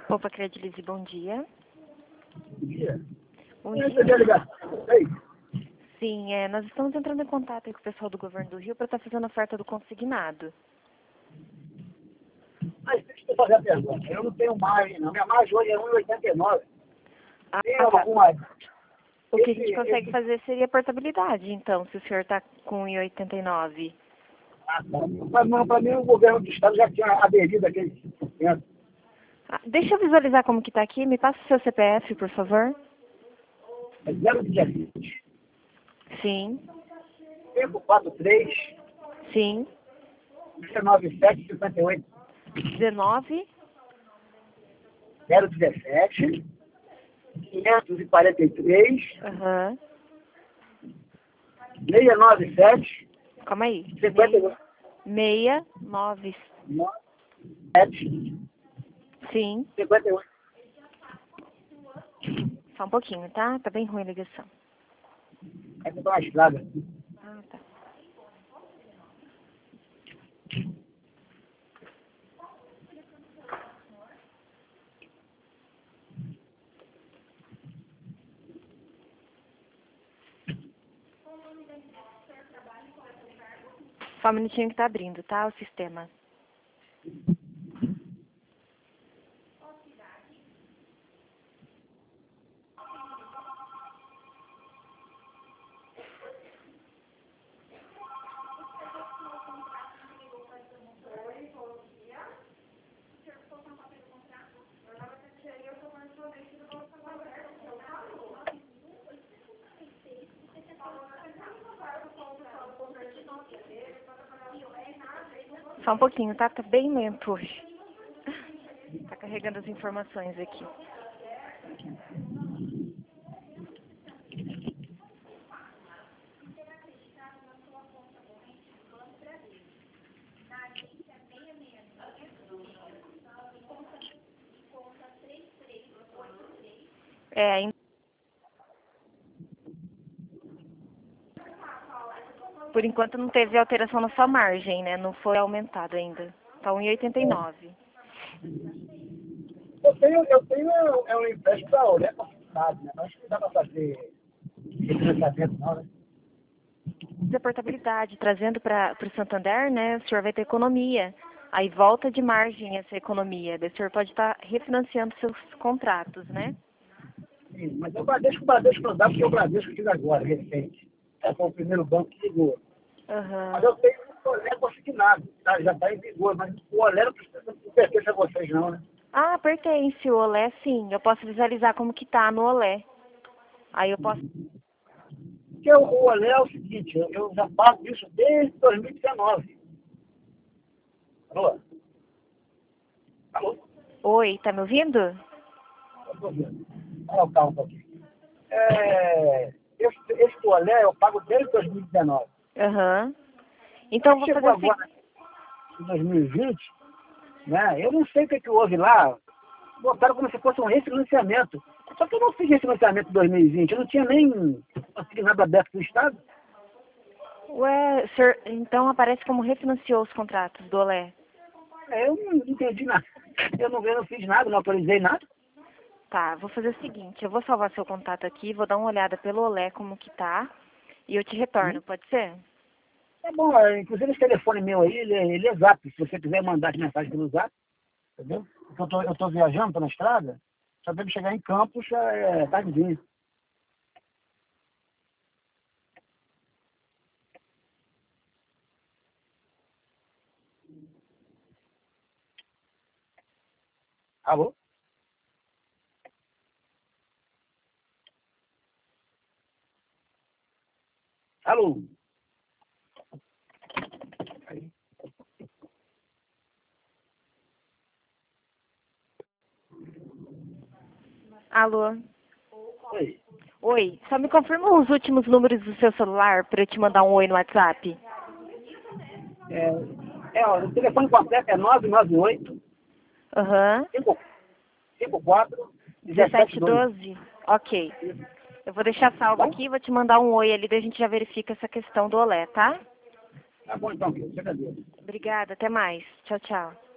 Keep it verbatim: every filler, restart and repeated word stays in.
Opa, Credilize, bom dia. Bom dia. Bom Eu dia. recebi a ligação. Ei, Sim, é, nós estamos entrando em contato aí com o pessoal do Governo do Rio para estar fazendo a oferta do consignado. mas deixa eu fazer a pergunta. Eu não tenho margem, não. Minha margem hoje é um e oitenta e nove. Ah, Tem tá. alguma... O que a Esse, gente consegue esse... fazer seria a portabilidade, então, se o senhor está com um e oitenta e nove. Ah, tá. Mas não, para mim o governo do estado já tinha aderido àquele cinco por cento. Ah, deixa eu visualizar como que está aqui. Me passa o seu C P F, por favor. É zero dezessete, Sim, cinco quatro três, sim. nove sete cinco oito. dezenove. zero dezessete, quinhentos e quarenta e três, Aham. seiscentos e noventa e sete, Calma aí. cinquenta e oito. seis nove. sete, Sim. cinquenta e oito. Só um pouquinho, tá? Tá bem ruim a ligação. Aí você dá uma estrada. Ah, tá. Só um minutinho que tá abrindo, tá? O sistema. Só um pouquinho, tá? Tá bem lento hoje. Tá carregando as informações aqui. É, ainda... Por enquanto não teve alteração na sua margem, né? Não foi aumentado ainda. Tá um e oitenta e nove. Eu tenho, eu tenho é um empréstimo da Olé consignado, né? Acho que não dá para fazer financiamento, não, né? A portabilidade, trazendo para o Santander, né? O senhor vai ter economia. Aí volta de margem essa economia. Daí o senhor pode estar refinanciando seus contratos, né? Sim, mas o Bradesco, o Bradesco não dá, porque o Bradesco fiz agora, recente. É, foi o primeiro banco que ligou. Mas Aham. eu tenho um Olé consignado, tá? Já está em vigor, mas o Olé não precisa não pertence a vocês, não, né? Ah, pertence o Olé, sim. Eu posso visualizar como que tá no Olé. Aí eu posso... Porque o, o Olé é o seguinte, eu, eu já pago isso desde dois mil e dezenove. Alô? Alô? Oi, tá me ouvindo? Eu tô vendo. Olha o carro um pouquinho. É, esse, esse Olé eu pago desde dois mil e dezenove. Aham. Então eu vou fazer Chegou o seguinte. agora, em dois mil e vinte, né? Eu não sei o que, que houve lá. Botaram como se fosse um refinanciamento. Só que eu não fiz refinanciamento em dois mil e vinte. Eu não tinha nem nada aberto do Estado. Ué, o senhor, então aparece como refinanciou os contratos do Olé. É, eu não entendi nada. Eu não, eu não fiz nada, não autorizei nada. Tá, vou fazer o seguinte, eu vou salvar seu contato aqui, vou dar uma olhada pelo Olé como que tá, e eu te retorno, Hum. pode ser? É bom, é, inclusive esse telefone meu aí, ele, é- ele é zap. Se você quiser mandar as mensagens pelo zap, entendeu? Porque eu tô, eu tô viajando, tô na estrada, só deve chegar em Campos, é tardezinho. Alô? Alô? Aí. Alô? Oi. Oi, só me confirma os últimos números do seu celular para eu te mandar um oi no WhatsApp. É, é, ó, o telefone completo é nove nove oito, Aham, cinco quatro, um sete dezessete dois. doze. Ok. Eu vou deixar Tá salvo bom? aqui e vou te mandar um oi ali, daí a gente já verifica essa questão do Olé, tá? Tá bom então, querido. Você agradeço. Obrigada, até mais. Tchau, tchau.